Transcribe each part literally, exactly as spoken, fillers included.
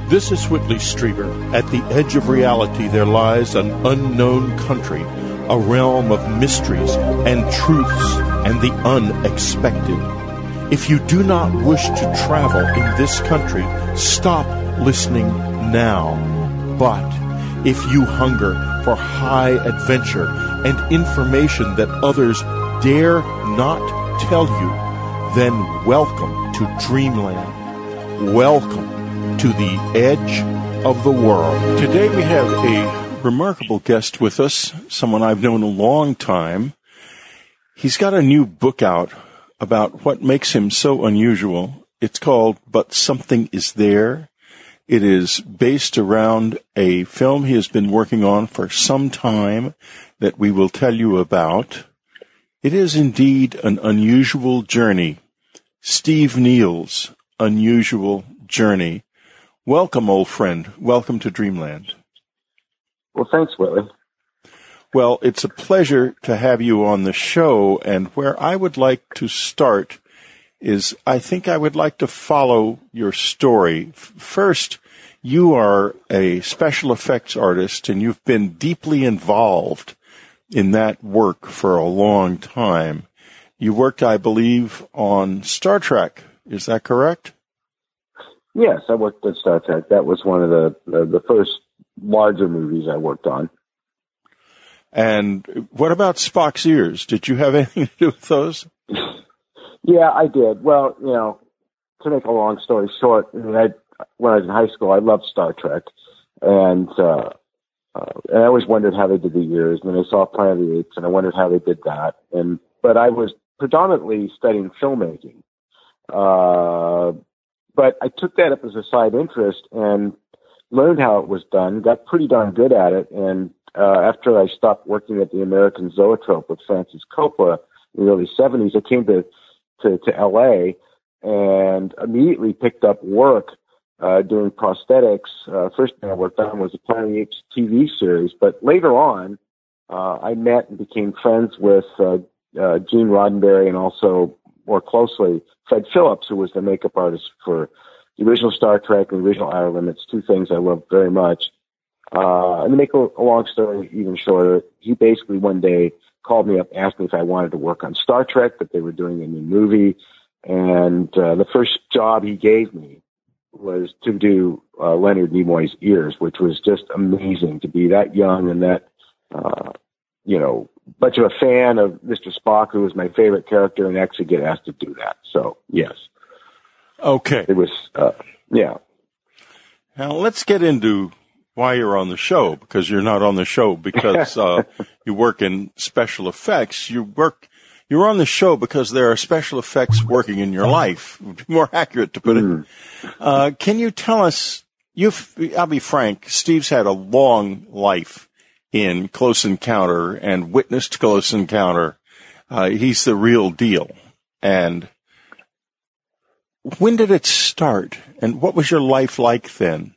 This is Whitley Strieber. At the edge of reality, there lies an unknown country, a realm of mysteries and truths and the unexpected. If you do not wish to travel in this country, stop listening now. But if you hunger for high adventure and information that others dare not tell you, then welcome to Dreamland. Welcome to the edge of the world. Today we have a remarkable guest with us, someone I've known a long time. He's got a new book out about what makes him so unusual. It's called But Something Is There. It is based around a film he has been working on for some time that we will tell you about. It is indeed an unusual journey. Steve Neal's Unusual Journey. Welcome, old friend. Welcome to Dreamland. Well, thanks, Willie. Well, it's a pleasure to have you on the show, and where I would like to start is I think I would like to follow your story. First, you are a special effects artist, and you've been deeply involved in that work for a long time. You worked, I believe, on Star Trek. Is that correct? Yes, I worked on Star Trek. That was one of the, the, the first larger movies I worked on. And what about Spock's ears? Did you have anything to do with those? Yeah, I did. Well, you know, to make a long story short, I mean, I, when I was in high school, I loved Star Trek. And, uh, uh, and I always wondered how they did the ears. And then I saw Planet of the Apes, and I wondered how they did that. And But I was predominantly studying filmmaking. Uh But I took that up as a side interest and learned how it was done, got pretty darn good at it. And uh, after I stopped working at the American Zoetrope with Francis Coppola in the early seventies, I came to, to, to L A and immediately picked up work uh, doing prosthetics. Uh, first thing I worked on was the Planet of the Apes T V series. But later on, uh, I met and became friends with uh, uh, Gene Roddenberry and also more closely Fred Phillips, who was the makeup artist for the original Star Trek and the original Outer Limits, two things I loved very much. Uh, and to make a, a long story even shorter, he basically one day called me up, asked me if I wanted to work on Star Trek, that they were doing a new movie. And uh, the first job he gave me was to do uh, Leonard Nimoy's ears, which was just amazing to be that young and that, uh, you know, much of a fan of Mister Spock, who was my favorite character, and actually get asked to do that. So, yes. Okay. It was, uh, yeah. Now, let's get into why you're on the show, because you're not on the show because uh, you work in special effects. You work, you're on the show because there are special effects working in your life. More accurate to put Mm. it. Uh, can you tell us, you've, I'll be frank, Steve's had a long life in Close Encounter and witnessed Close Encounter. Uh, he's the real deal. And when did it start? And what was your life like then?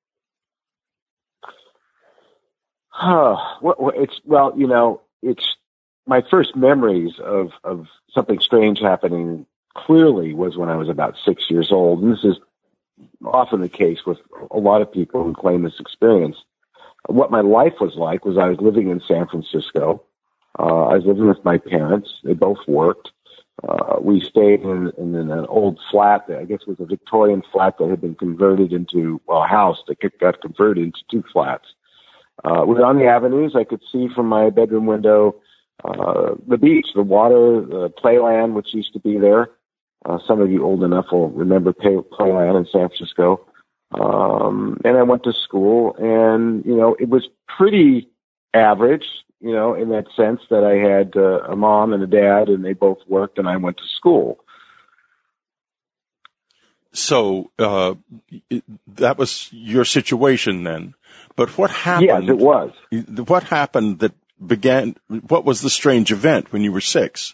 Uh, well, it's, well, you know, it's my first memories of, of something strange happening clearly was when I was about six years old. And this is often the case with a lot of people who claim this experience. What my life was like was I was living in San Francisco. Uh, I was living with my parents. They both worked. Uh, we stayed in, in an old flat that I guess was a Victorian flat that had been converted into, well, a house that got converted into two flats. Uh, we were on the avenues. I could see from my bedroom window uh, the beach, the water, the playland, which used to be there. Uh, some of you old enough will remember Play, Playland in San Francisco. Um, and I went to school, and, you know, it was pretty average, you know, in that sense that I had uh, a mom and a dad, and they both worked, and I went to school. So uh, that was your situation then. But what happened? Yes, it was. What happened that began, what was the strange event when you were six?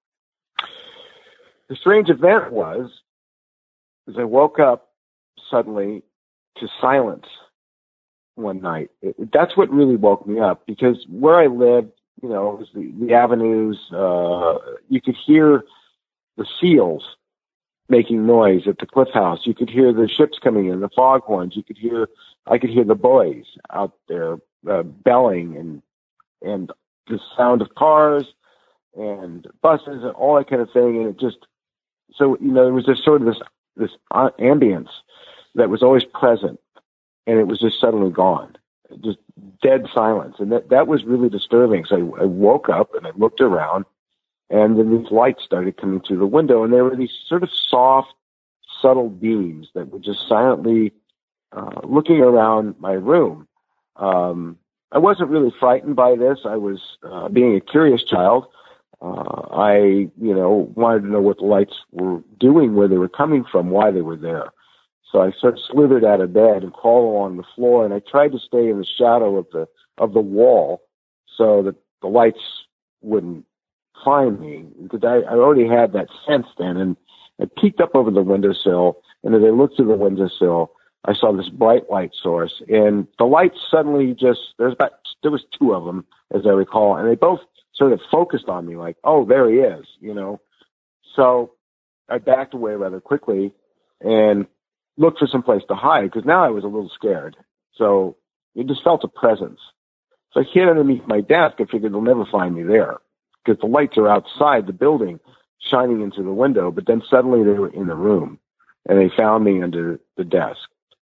The strange event was, is I woke up suddenly to silence one night. It, that's what really woke me up, because where I lived, you know, it was the, the avenues, uh, you could hear the seals making noise at the Cliff House. You could hear the ships coming in, the foghorns. You could hear, I could hear the boys out there uh, belling and and the sound of cars and buses and all that kind of thing. And it just, so, you know, there was just sort of this, this ambience that was always present, and it was just suddenly gone. Just dead silence. And that, that was really disturbing. So I, I woke up and I looked around, and then these lights started coming through the window, and there were these sort of soft, subtle beams that were just silently uh, looking around my room. Um, I wasn't really frightened by this. I was uh, being a curious child. Uh, I, you know, wanted to know what the lights were doing, where they were coming from, why they were there. So I sort of slithered out of bed and crawled along the floor, and I tried to stay in the shadow of the of the wall so that the lights wouldn't find me, because I, I already had that sense then. And I peeked up over the windowsill, and as I looked through the windowsill, I saw this bright light source, and the lights suddenly just, there's about, there was two of them, as I recall, and they both sort of focused on me like, oh, there he is, you know. So I backed away rather quickly and looked for some place to hide, because now I was a little scared. So it just felt a presence. So I hid underneath my desk. I figured they'll never find me there, because the lights are outside the building shining into the window. But then suddenly they were in the room, and they found me under the desk.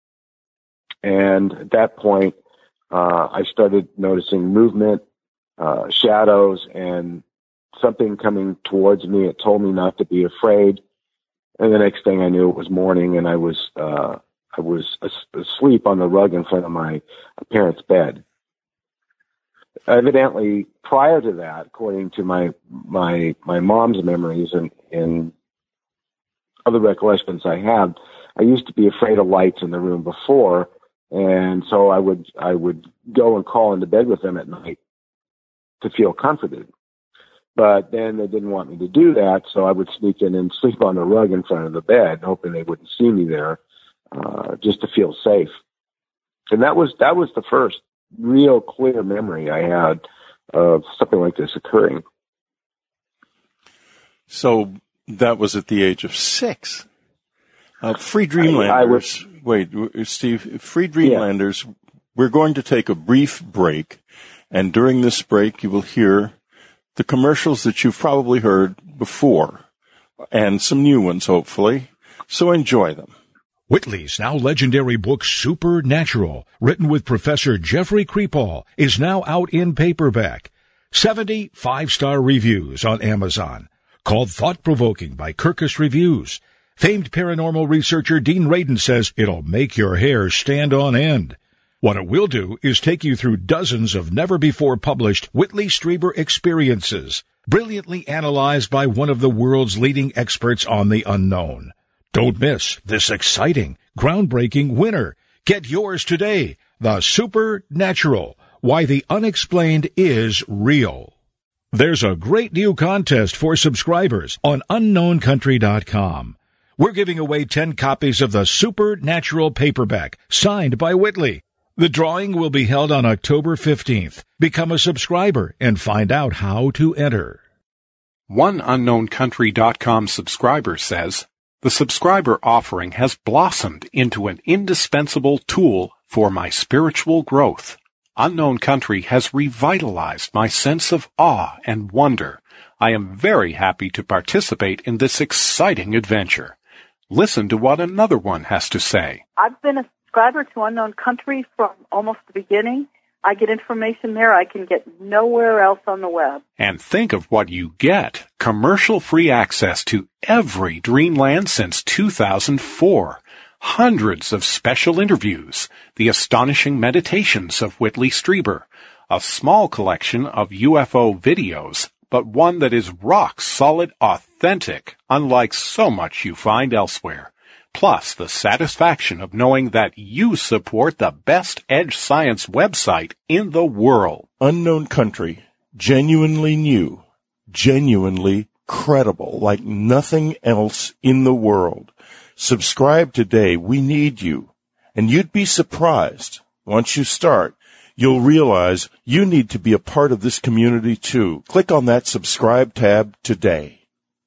And at that point, uh, I started noticing movement, uh, shadows, and something coming towards me. It told me not to be afraid. And the next thing I knew, it was morning, and I was uh, I was asleep on the rug in front of my parents' bed. Evidently, prior to that, according to my my my mom's memories and, and other recollections I have, I used to be afraid of lights in the room before, and so I would I would go and crawl into bed with them at night to feel comforted. But then they didn't want me to do that, so I would sneak in and sleep on the rug in front of the bed, hoping they wouldn't see me there, uh, just to feel safe. And that was that was the first real clear memory I had of something like this occurring. So that was at the age of six. Uh, Free Dreamlanders. I, I was, wait, Steve, Free Dreamlanders, yeah. We're going to take a brief break, and during this break you will hear the commercials that you've probably heard before, and some new ones, hopefully. So enjoy them. Whitley's now legendary book, Supernatural, written with Professor Jeffrey Kripal, is now out in paperback. seventy five-star reviews on Amazon. Called Thought-Provoking by Kirkus Reviews. Famed paranormal researcher Dean Radin says it'll make your hair stand on end. What it will do is take you through dozens of never-before-published Whitley Strieber experiences, brilliantly analyzed by one of the world's leading experts on the unknown. Don't miss this exciting, groundbreaking winner. Get yours today. The Supernatural, Why the Unexplained is Real. There's a great new contest for subscribers on unknown country dot com. We're giving away ten copies of the Supernatural paperback, signed by Whitley. The drawing will be held on October fifteenth. Become a subscriber and find out how to enter. One unknown country dot com subscriber says, the subscriber offering has blossomed into an indispensable tool for my spiritual growth. Unknown Country has revitalized my sense of awe and wonder. I am very happy to participate in this exciting adventure. Listen to what another one has to say. I've been a subscriber to Unknown Country from almost the beginning. I get information there I can get nowhere else on the web. And think of what you get. Commercial-free access to every Dreamland since two thousand four. Hundreds of special interviews, the astonishing meditations of Whitley Strieber, a small collection of U F O videos, but one that is rock-solid authentic, unlike so much you find elsewhere. Plus the satisfaction of knowing that you support the best edge science website in the world. Unknown Country, genuinely new, genuinely credible, like nothing else in the world. Subscribe today. We need you. And you'd be surprised. Once you start, you'll realize you need to be a part of this community too. Click on that subscribe tab today.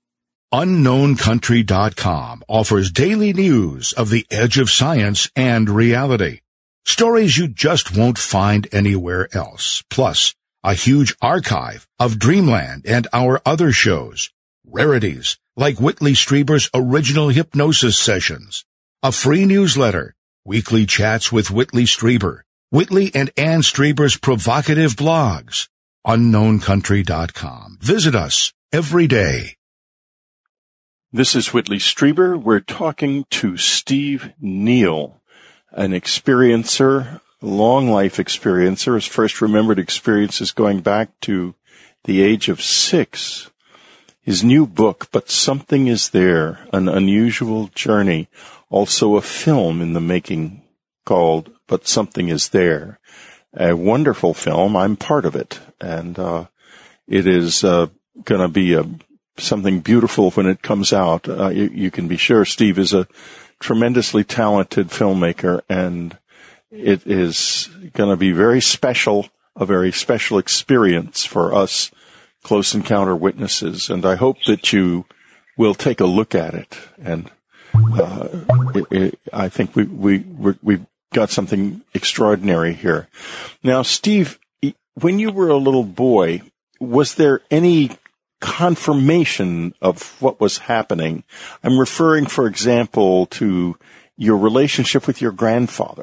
unknown country dot com offers daily news of the edge of science and reality. Stories you just won't find anywhere else. Plus, a huge archive of Dreamland and our other shows. Rarities like Whitley Strieber's original hypnosis sessions. A free newsletter. Weekly chats with Whitley Strieber. Whitley and Ann Strieber's provocative blogs. unknown country dot com. Visit us every day. This is Whitley Strieber. We're talking to Steve Neal, an experiencer, long life experiencer. His first remembered experiences going back to the age of six. His new book, But Something Is There, An Unusual Journey, also a film in the making called But Something Is There. A wonderful film. I'm part of it. And uh it is uh going to be a something beautiful when it comes out. Uh, you, you can be sure Steve is a tremendously talented filmmaker, and it is going to be very special, a very special experience for us close encounter witnesses. And I hope that you will take a look at it. And uh, it, it, I think we, we, we're, we've got something extraordinary here. Now, Steve, when you were a little boy, was there any confirmation of what was happening? I'm referring, for example, to your relationship with your grandfather.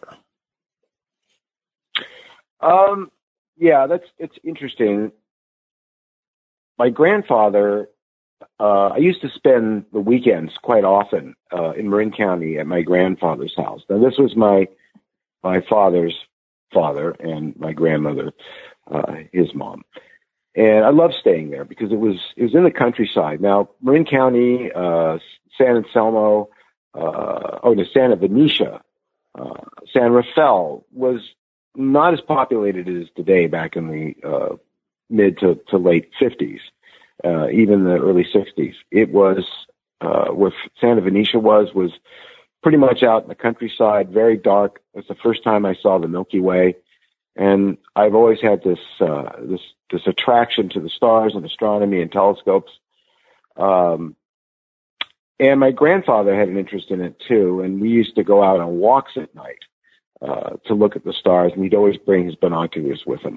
Um, yeah, that's it's interesting. My grandfather, uh, I used to spend the weekends quite often uh, in Marin County at my grandfather's house. Now, this was my my father's father and my grandmother, uh, his mom. And I loved staying there because it was it was in the countryside. Now, Marin County, uh, San Anselmo, uh, oh, no, Santa Venetia, uh, San Rafael was not as populated as today back in the uh, mid to, to late fifties, uh, even the early sixties. It was, uh, where Santa Venetia was, was pretty much out in the countryside, very dark. It's the first time I saw the Milky Way. And I've always had this, uh, this, this attraction to the stars and astronomy and telescopes. Um, and my grandfather had an interest in it too. And we used to go out on walks at night, uh, to look at the stars, and he'd always bring his binoculars with him.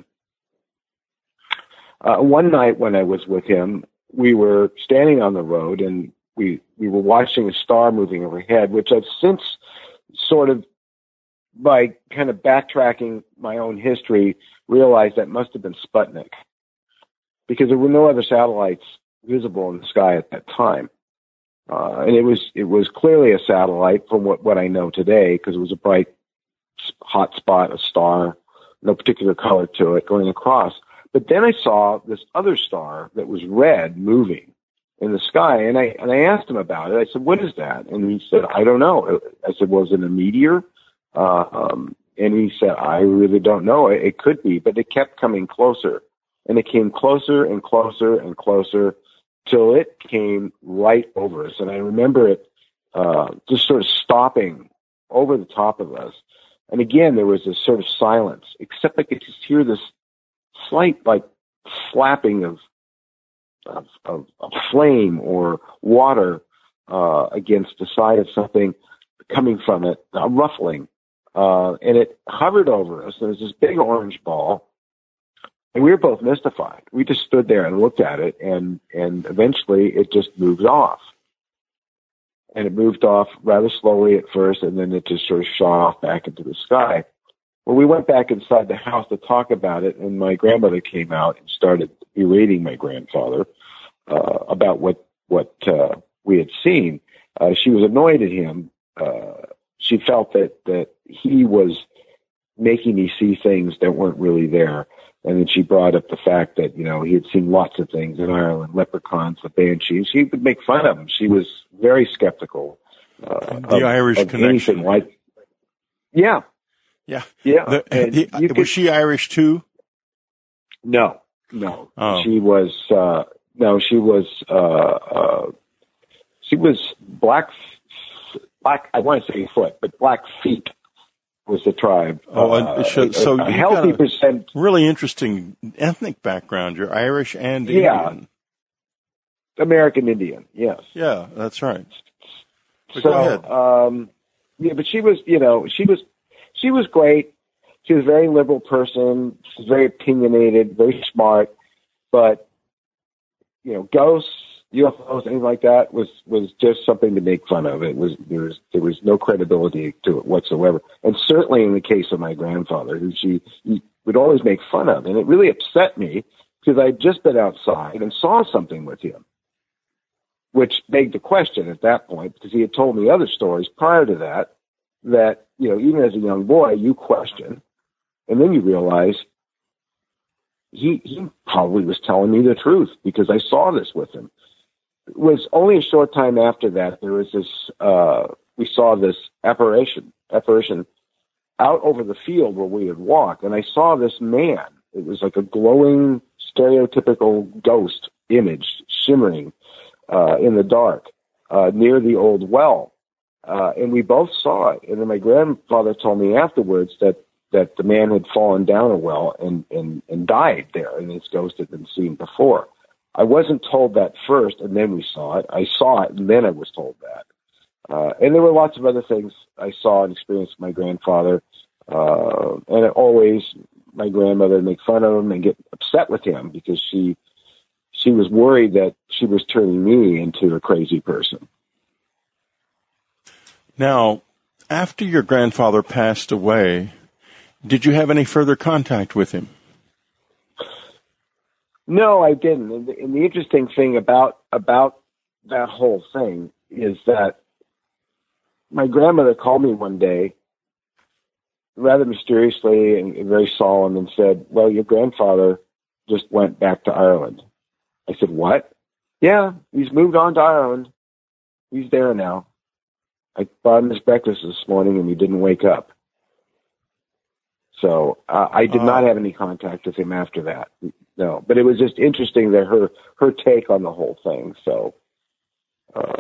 Uh, one night when I was with him, we were standing on the road and we, we were watching a star moving overhead, which I've since sort of, by kind of backtracking my own history, realized that must have been Sputnik, because there were no other satellites visible in the sky at that time. Uh, and it was, it was clearly a satellite from what, what I know today, because it was a bright hot spot, a star, no particular color to it going across. But then I saw this other star that was red moving in the sky. And I, and I asked him about it. I said, what is that? And he said, I don't know. I said, was it a meteor? Uh, um, and he said, I really don't know. It, it could be, but it kept coming closer, and it came closer and closer and closer till it came right over us. And I remember it, uh, just sort of stopping over the top of us. And again, there was this sort of silence, except I could just hear this slight, like, slapping of, of, of, of flame or water, uh, against the side of something coming from it, a ruffling. Uh, and it hovered over us. There was this big orange ball, and we were both mystified. We just stood there and looked at it, and, and eventually it just moved off. And it moved off rather slowly at first, and then it just sort of shot off back into the sky. Well, we went back inside the house to talk about it, and my grandmother came out and started berating my grandfather uh, about what what uh, we had seen. Uh, she was annoyed at him. Uh, she felt that, that he was making me see things that weren't really there. And then she brought up the fact that, you know, he had seen lots of things in Ireland, leprechauns, the banshees. She would make fun of him. She was very skeptical. Uh, the of, Irish of connection. Anything like, yeah. Yeah. Yeah. The, the, was could, she Irish too? No, no. Oh. She was, uh, no, she was, uh, uh, she was black, black, I want to say foot, but Blackfeet was the tribe. Oh, uh, so, so a, a you healthy got a percent. really interesting ethnic background. You're Irish and Yeah. Indian. American Indian, yes. Yeah, that's right. But so, go ahead. Um, yeah, but she was, you know, she was, she was great. She was a very liberal person. She was very opinionated, very smart. But, you know, ghosts, U F Os, anything like that was, was just something to make fun of. It was, there was, there was no credibility to it whatsoever. And certainly in the case of my grandfather, who she would always make fun of. And it really upset me because I'd just been outside and saw something with him, which begged the question at that point, because he had told me other stories prior to that, that, you know, even as a young boy, you question, and then you realize he, he probably was telling me the truth because I saw this with him. It was only a short time after that, there was this, uh, we saw this apparition, apparition out over the field where we would walk, and I saw this man. It was like a glowing, stereotypical ghost image shimmering uh, in the dark uh, near the old well. Uh, and we both saw it. And then my grandfather told me afterwards that, that the man had fallen down a well and, and, and died there, and his ghost had been seen before. I wasn't told that first, and then we saw it. I saw it, and then I was told that. Uh, and there were lots of other things I saw and experienced with my grandfather. Uh, and it always, my grandmother would make fun of him and get upset with him because she she was worried that she was turning me into a crazy person. Now, after your grandfather passed away, did you have any further contact with him? No, I didn't. And the, and the interesting thing about about that whole thing is that my grandmother called me one day, rather mysteriously and very solemn, and said, well, your grandfather just went back to Ireland. I said, what? Yeah, he's moved on to Ireland. He's there now. I bought him his breakfast this morning, and he didn't wake up. So uh, I did uh, not have any contact with him after that. No, but it was just interesting that her, her take on the whole thing. So, um,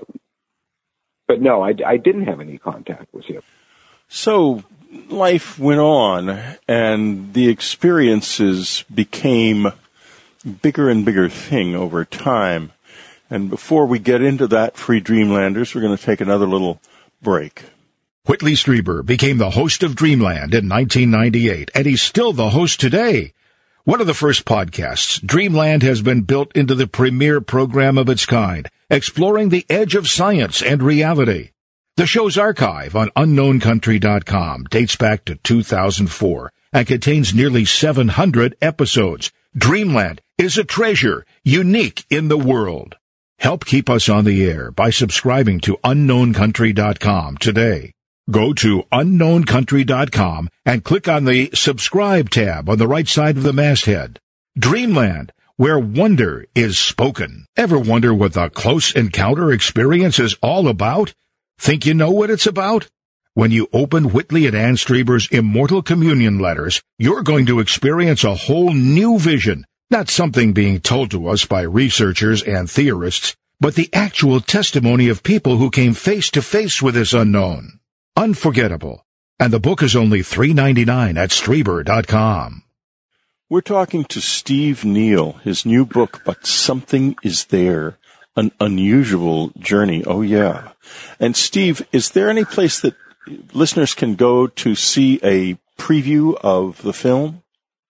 but no, I, I didn't have any contact with him. So life went on, and the experiences became bigger and bigger thing over time. And before we get into that, Free Dreamlanders, we're going to take another little break. Whitley Strieber became the host of Dreamland in nineteen ninety-eight, and he's still the host today. One of the first podcasts, Dreamland has been built into the premier program of its kind, exploring the edge of science and reality. The show's archive on unknown country dot com dates back to two thousand four and contains nearly seven hundred episodes. Dreamland is a treasure, unique in the world. Help keep us on the air by subscribing to unknown country dot com today. Go to unknown country dot com and click on the subscribe tab on the right side of the masthead. Dreamland, where wonder is spoken. Ever wonder what the Close Encounter experience is all about? Think you know what it's about? When you open Whitley and Ann Strieber's Immortal Communion letters, you're going to experience a whole new vision, not something being told to us by researchers and theorists, but the actual testimony of people who came face to face with this unknown. Unforgettable. And the book is only three dollars and ninety-nine cents at Strieber dot com. We're talking to Steve Neal, his new book, But Something Is There, An Unusual Journey. Oh, yeah. And, Steve, is there any place that listeners can go to see a preview of the film?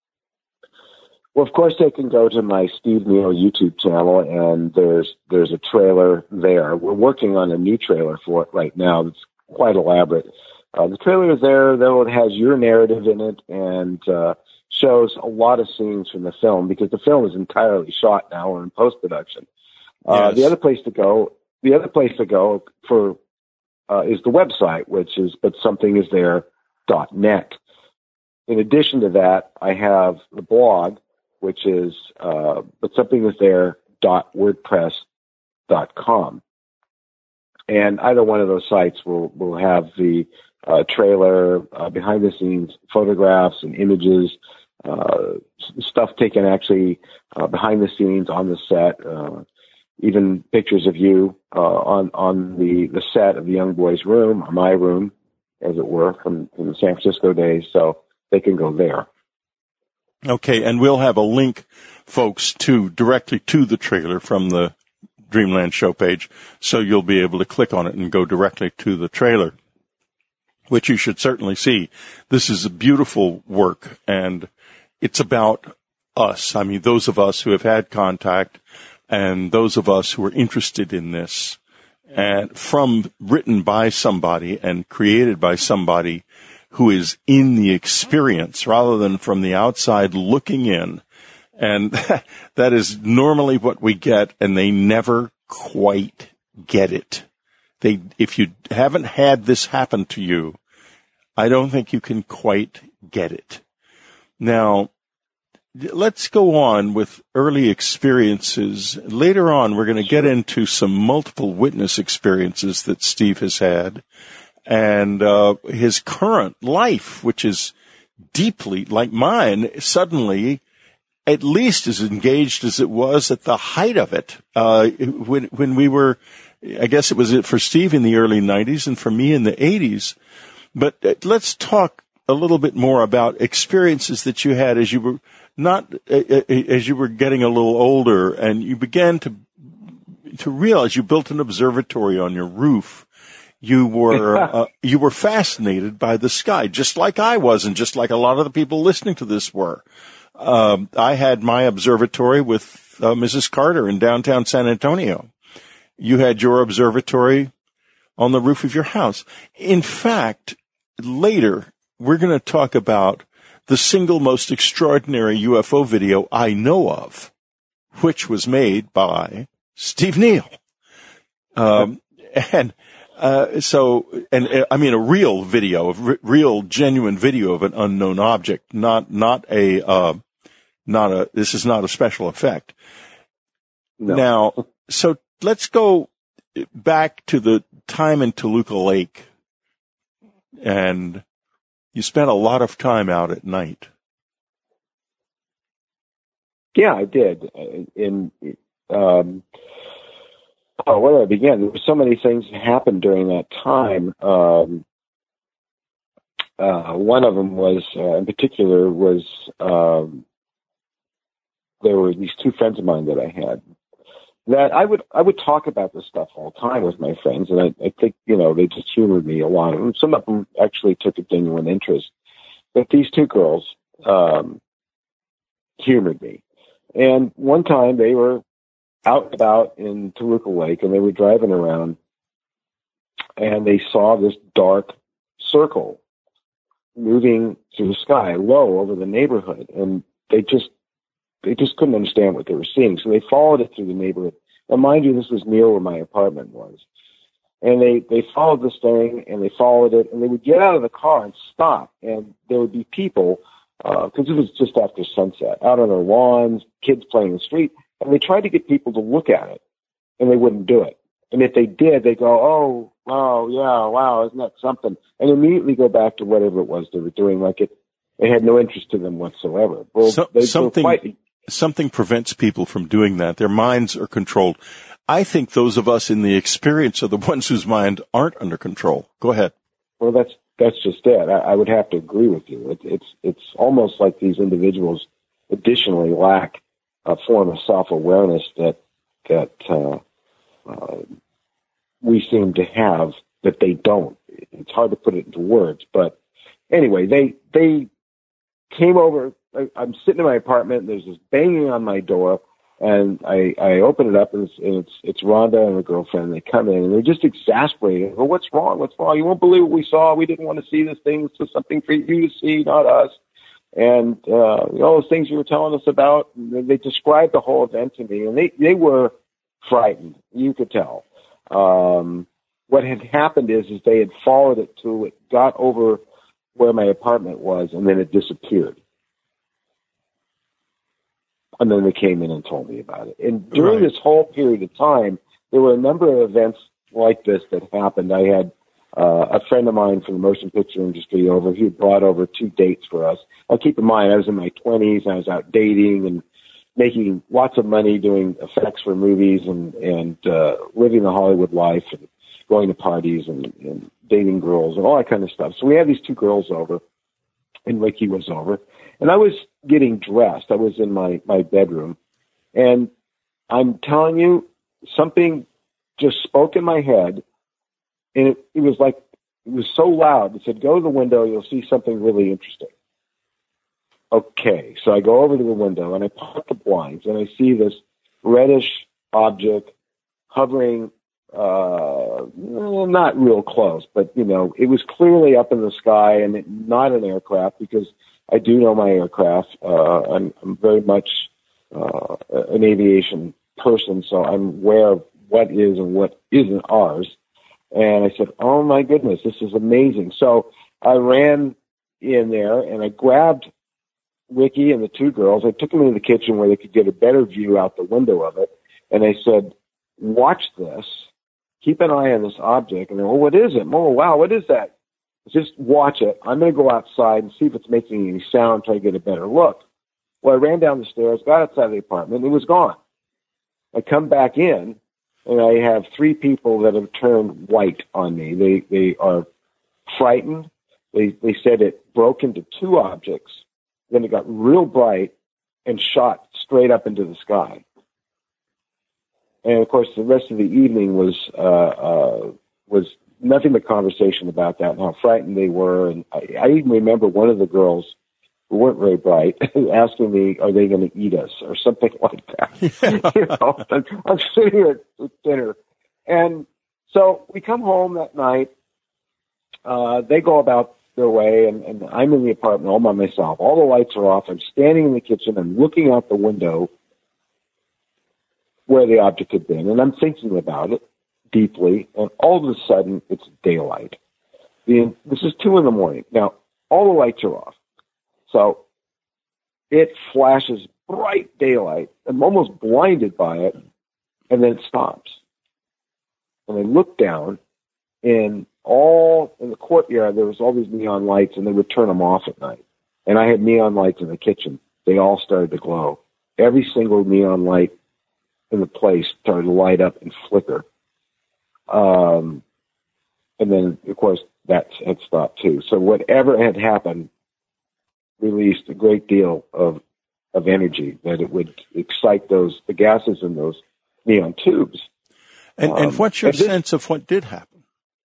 Well, of course, they can go to my Steve Neal YouTube channel, and there's there's a trailer there. We're working on a new trailer for it right now that's quite elaborate. Uh, the trailer is there, though it has your narrative in it and uh, shows a lot of scenes from the film because the film is entirely shot now or in post-production. Uh, yes. The other place to go, the other place to go for uh, is the website, which is but something is there dot net. In addition to that, I have the blog, which is uh, but something is there dot wordpress dot com. And either one of those sites will, will have the uh, trailer, uh, behind-the-scenes photographs and images, uh, stuff taken actually uh, behind the scenes on the set, uh, even pictures of you uh, on on the, the set of the young boy's room, or my room, as it were, from, from the San Francisco days. So they can go there. Okay, and we'll have a link, folks, to directly to the trailer from the Dreamland show page, so you'll be able to click on it and go directly to the trailer, which you should certainly see. This is a beautiful work, and it's about us. I mean, those of us who have had contact and those of us who are interested in this, and from written by somebody and created by somebody who is in the experience rather than from the outside looking in. And that is normally what we get, and they never quite get it. They, if you haven't had this happen to you, I don't think you can quite get it. Now, let's go on with early experiences. Later on, we're going to get into some multiple witness experiences that Steve has had, and uh, his current life, which is deeply, like mine, suddenly at least as engaged as it was at the height of it. Uh, when, when we were, I guess it was for Steve in the early nineties and for me in the eighties. But uh, let's talk a little bit more about experiences that you had as you were not, uh, as you were getting a little older, and you began to, to realize you built an observatory on your roof. You were, uh, you were fascinated by the sky, just like I was, and just like a lot of the people listening to this were. Um, I had my observatory with uh, Missus Carter in downtown San Antonio. You had your observatory on the roof of your house. In fact, later, we're going to talk about the single most extraordinary U F O video I know of, which was made by Steve Neal. Um, and uh, so, and uh, I mean a real video, a r- real genuine video of an unknown object, not not a uh, not a. This is not a special effect. No. Now, so let's go back to the time in Toluca Lake, and you spent a lot of time out at night. Yeah, I did. In um, oh, where did I begin? There were so many things that happened during that time. Um, uh, one of them was, uh, in particular, was um, there were these two friends of mine that I had. That I would I would talk about this stuff all the time with my friends, and I, I think, you know, they just humored me a lot. And some of them actually took a genuine interest. But these two girls um, humored me. And one time they were out and about in Toluca Lake, and they were driving around, and they saw this dark circle moving through the sky, low over the neighborhood, and they just They just couldn't understand what they were seeing. So they followed it through the neighborhood. Now, mind you, this was near where my apartment was. And they, they followed this thing, and they followed it, and they would get out of the car and stop. And there would be people, because uh, it was just after sunset, out on their lawns, kids playing in the street. And they tried to get people to look at it, and they wouldn't do it. And if they did, they go, oh, wow, yeah, wow, isn't that something? And immediately go back to whatever it was they were doing, like it, it had no interest to them whatsoever. Well, so, they, something... they were quite, Something prevents people from doing that. Their minds are controlled. I think those of us in the experience are the ones whose mind aren't under control. Go ahead. Well, that's that's just it. I, I would have to agree with you. It, it's it's almost like these individuals additionally lack a form of self-awareness that that uh, uh, we seem to have that they don't. It's hard to put it into words, but anyway, they they came over. I'm sitting in my apartment, and there's this banging on my door, and I, I open it up, and it's, and it's it's Rhonda and her girlfriend, and they come in, and they're just exasperated. Well, what's wrong? What's wrong? You won't believe what we saw. We didn't want to see this thing. This was something for you to see, not us. And uh, all those things you were telling us about, they described the whole event to me, and they, they were frightened. You could tell. Um, what had happened is, is they had followed it till it got over where my apartment was, and then it disappeared. And then they came in and told me about it. And during right. this whole period of time, there were a number of events like this that happened. I had uh, a friend of mine from the motion picture industry over. He had brought over two dates for us. Now, keep in mind, I was in my twenties. I was out dating and making lots of money doing effects for movies and, and uh, living the Hollywood life and going to parties and, and dating girls and all that kind of stuff. So we had these two girls over, and Ricky was over. And I was getting dressed. I was in my, my bedroom. And I'm telling you, something just spoke in my head, and it, it was like, it was so loud. It said, go to the window, you'll see something really interesting. Okay, so I go over to the window, and I pop the blinds, and I see this reddish object hovering, uh, not real close, but, you know, it was clearly up in the sky and it, not an aircraft, because I do know my aircraft. Uh, I'm, I'm very much uh, an aviation person, so I'm aware of what is and what isn't ours. And I said, oh, my goodness, this is amazing. So I ran in there, and I grabbed Ricky and the two girls. I took them into the kitchen where they could get a better view out the window of it. And I said, watch this. Keep an eye on this object. And they, well, what is it? Oh, wow, what is that? Just watch it. I'm going to go outside and see if it's making any sound, try to get a better look. Well, I ran down the stairs, got outside the apartment, and it was gone. I come back in, and I have three people that have turned white on me. They they are frightened. They they said it broke into two objects. Then it got real bright and shot straight up into the sky. And of course, the rest of the evening was uh, uh, was nothing but conversation about that and how frightened they were. And I, I even remember one of the girls who weren't very bright asking me, "Are they going to eat us?" or something like that. you know, I'm, I'm sitting at dinner, and so we come home that night. Uh, they go about their way, and, and I'm in the apartment all by myself. All the lights are off. I'm standing in the kitchen and looking out the window where the object had been, and I'm thinking about it deeply, and all of a sudden, it's daylight. The, this is two in the morning. Now, all the lights are off, so it flashes bright daylight. I'm almost blinded by it, and then it stops. And I look down, and all in the courtyard, there was all these neon lights, and they would turn them off at night. And I had neon lights in the kitchen. They all started to glow. Every single neon light in the place started to light up and flicker. Um, and then, of course, that had stopped too. So whatever had happened released a great deal of of energy that it would excite those the gases in those neon tubes. And, um, and what's your and this, sense of what did happen?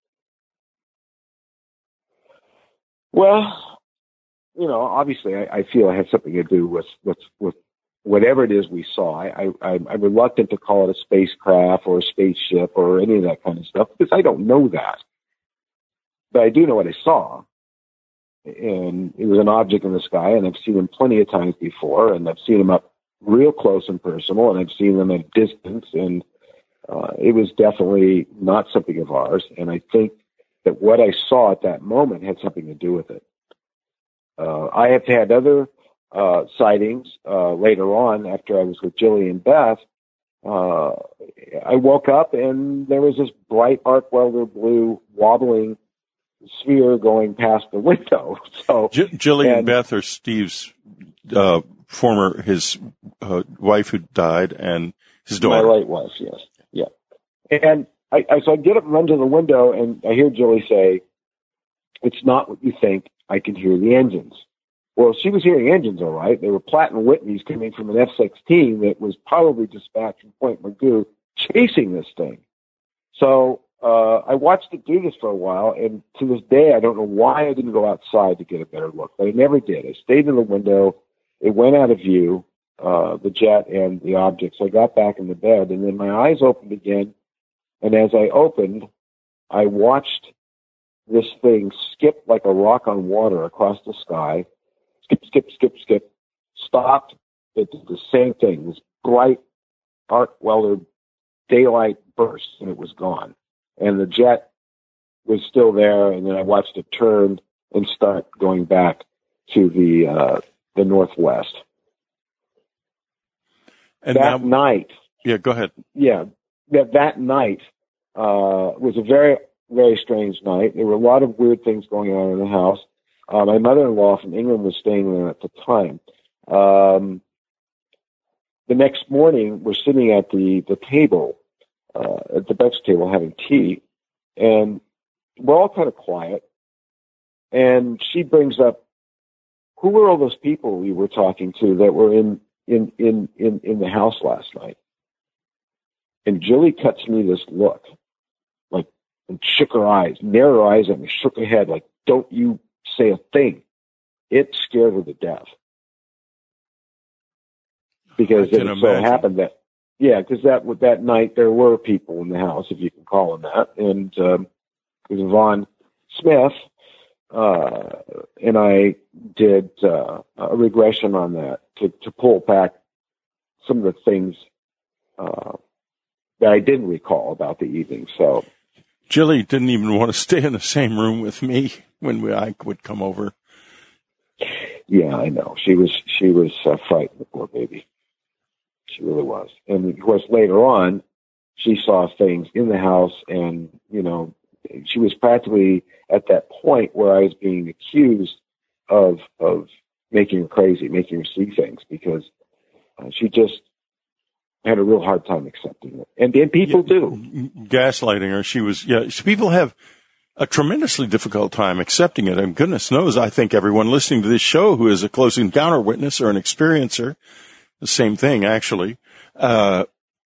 Well, you know, obviously, I, I feel it had something to do with with, with whatever it is we saw. I, I, I'm reluctant to call it a spacecraft or a spaceship or any of that kind of stuff because I don't know that. But I do know what I saw. And it was an object in the sky, and I've seen them plenty of times before, and I've seen them up real close and personal, and I've seen them at distance, and uh, it was definitely not something of ours. And I think that what I saw at that moment had something to do with it. Uh, I have had other uh, sightings uh, later on after I was with Jilly and Beth. Uh, I woke up and there was this bright arc welder blue wobbling sphere going past the window. So J- Jilly and, and Beth are Steve's uh, former, his uh, wife who died and his daughter. My late wife, yes. Yeah. And I, I, so I get up and run to the window, and I hear Jilly say, "It's not what you think. I can hear the engines." Well, she was hearing engines all right. They were Platt and Whitneys coming from an F sixteen that was probably dispatched from Point Mugu chasing this thing. So uh, I watched it do this for a while, and to this day, I don't know why I didn't go outside to get a better look, but I never did. I stayed in the window. It went out of view, uh, the jet and the object. So I got back in the bed, and then my eyes opened again. And as I opened, I watched this thing skip like a rock on water across the sky. Skip, skip, skip, skip. Stopped. It did the same thing. This bright arc welder daylight burst, and it was gone. And the jet was still there, and then I watched it turn and start going back to the uh, the northwest. And that now, night. Yeah, go ahead. Yeah, that that night uh, was a very, very strange night. There were a lot of weird things going on in the house. Uh, my mother-in-law from England was staying there at the time. Um, the next morning, we're sitting at the, the table, uh, at the breakfast table having tea, and we're all kind of quiet. And she brings up, who were all those people we were talking to that were in, in, in, in, in the house last night? And Julie cuts me this look, like, and shook her eyes, narrowed her eyes at me, shook her head, like, don't you say a thing. It scared her to death. Because it so happened that, yeah, because that, that night there were people in the house, if you can call them that. And um, it was Vaughn Smith, uh, and I did uh, a regression on that to, to pull back some of the things uh, that I didn't recall about the evening. So, Jilly didn't even want to stay in the same room with me when we, I would come over. Yeah, I know. She was she was uh, frightened, poor baby. She really was. And of course, later on, she saw things in the house, and you know, she was practically at that point where I was being accused of of making her crazy, making her see things, because uh, she just had a real hard time accepting it. And and people yeah, do. Gaslighting her. She was, yeah, people have a tremendously difficult time accepting it. And goodness knows, I think everyone listening to this show who is a close encounter witness or an experiencer, the same thing actually, uh,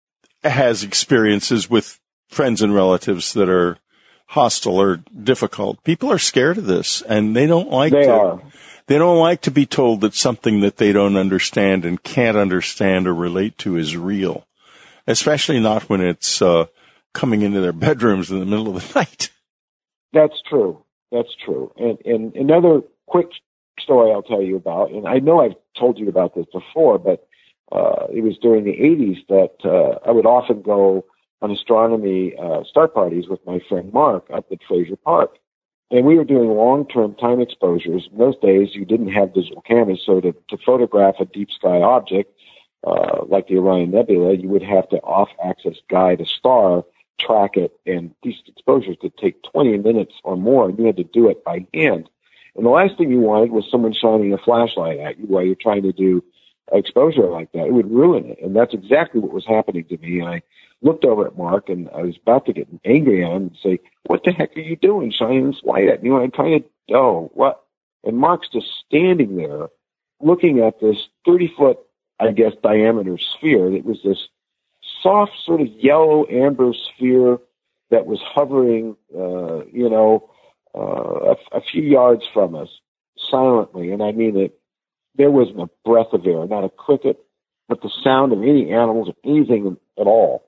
has experiences with friends and relatives that are hostile or difficult. People are scared of this, and they don't like they to, are. They don't like to be told that something that they don't understand and can't understand or relate to is real, especially not when it's uh, coming into their bedrooms in the middle of the night. That's true. That's true. And, and another quick story I'll tell you about, and I know I've told you about this before, but uh, it was during the eighties that uh, I would often go on astronomy uh, start parties with my friend Mark up at Fraser Park. And we were doing long-term time exposures. In those days, you didn't have digital cameras, so to, to photograph a deep sky object, uh, like the Orion Nebula, you would have to off-axis guide a star, track it, and these exposures could take twenty minutes or more, and you had to do it by hand. And the last thing you wanted was someone shining a flashlight at you while you're trying to do exposure like that. It would ruin it, and that's exactly what was happening to me. And I looked over at Mark, and I was about to get angry at him and say, what the heck are you doing, shining this light at me? I'm trying to, oh, what? And Mark's just standing there looking at this thirty-foot, I guess, diameter sphere. It was this soft sort of yellow amber sphere that was hovering, uh, you know, uh, a, a few yards from us, silently. And I mean it. There wasn't a breath of air, not a cricket, but the sound of any animals or anything at all.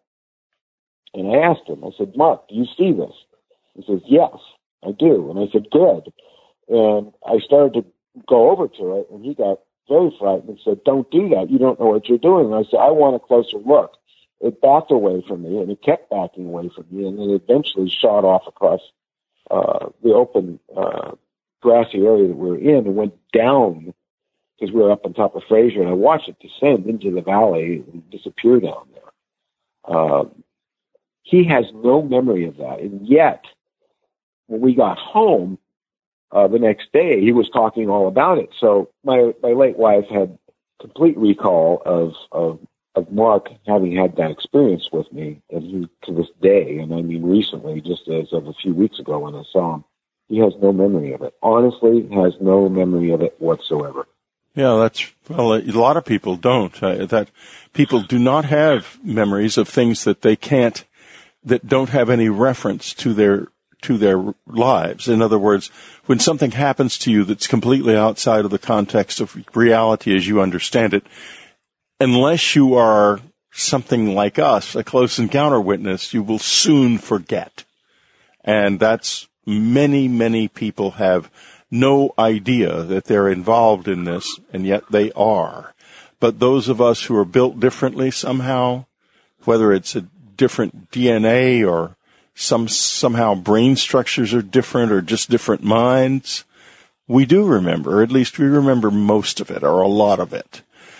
And I asked him, I said, Mark, do you see this? He says, yes, I do. And I said, good. And I started to go over to it, and he got very frightened and said, don't do that. You don't know what you're doing. And I said, I want a closer look. It backed away from me, and it kept backing away from me, and then eventually shot off across uh, the open uh, grassy area that we were in and went down, because we were up on top of Fraser, and I watched it descend into the valley and disappear down there. Um, he has no memory of that, and yet when we got home uh, the next day, he was talking all about it. So my my late wife had complete recall of of of Mark having had that experience with me, and he, to this day, and I mean recently, just as of a few weeks ago when I saw him, he has no memory of it. Honestly, has no memory of it whatsoever. Yeah, that's, well, a lot of people don't. Uh, that people do not have memories of things that they can't, that don't have any reference to their, to their lives. In other words, when something happens to you that's completely outside of the context of reality as you understand it, unless you are something like us, a close encounter witness, you will soon forget. And that's, many, many people have no idea that they're involved in this, and yet they are. But those of us who are built differently somehow, whether it's a different D N A or some somehow brain structures are different or just different minds, we do remember, or at least we remember most of it or a lot of it.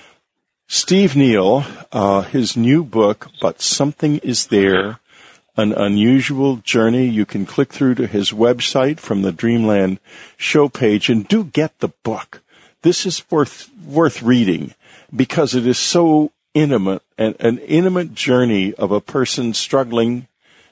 Steve Neal, uh, his new book, But Something Is There, An Unusual Journey. You can click through to his website from the Dreamland show page, and do get the book. This is worth worth reading because it is so intimate, and an intimate journey of a person struggling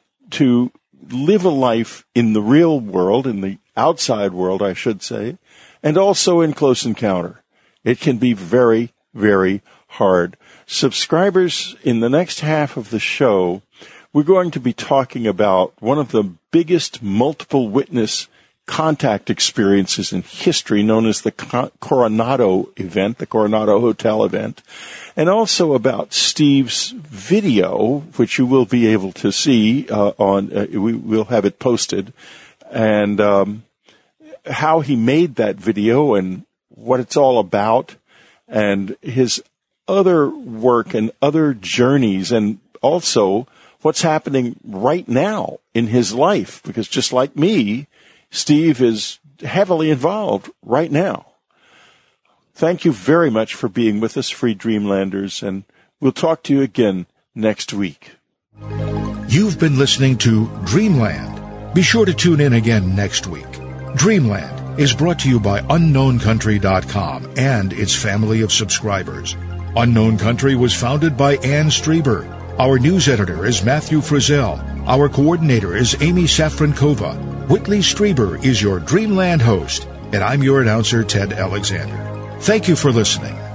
to live a life in the real world, in the outside world, I should say, and also in close encounter. It can be very, very hard. Subscribers, in the next half of the show, we're going to be talking about one of the biggest multiple witness contact experiences in history, known as the Coronado event, the Coronado Hotel event, and also about Steve's video, which you will be able to see uh, on, uh, we will have it posted, and um, how he made that video and what it's all about, and his other work and other journeys, and also what's happening right now in his life, because just like me, Steve is heavily involved right now. Thank you very much for being with us, Free Dreamlanders, and we'll talk to you again next week. You've been listening to Dreamland. Be sure to tune in again next week. Dreamland is brought to you by unknown country dot com and its family of subscribers. Unknown Country was founded by Ann Strieber. Our news editor is Matthew Frizzell. Our coordinator is Amy Safrankova. Whitley Strieber is your Dreamland host, and I'm your announcer, Ted Alexander. Thank you for listening.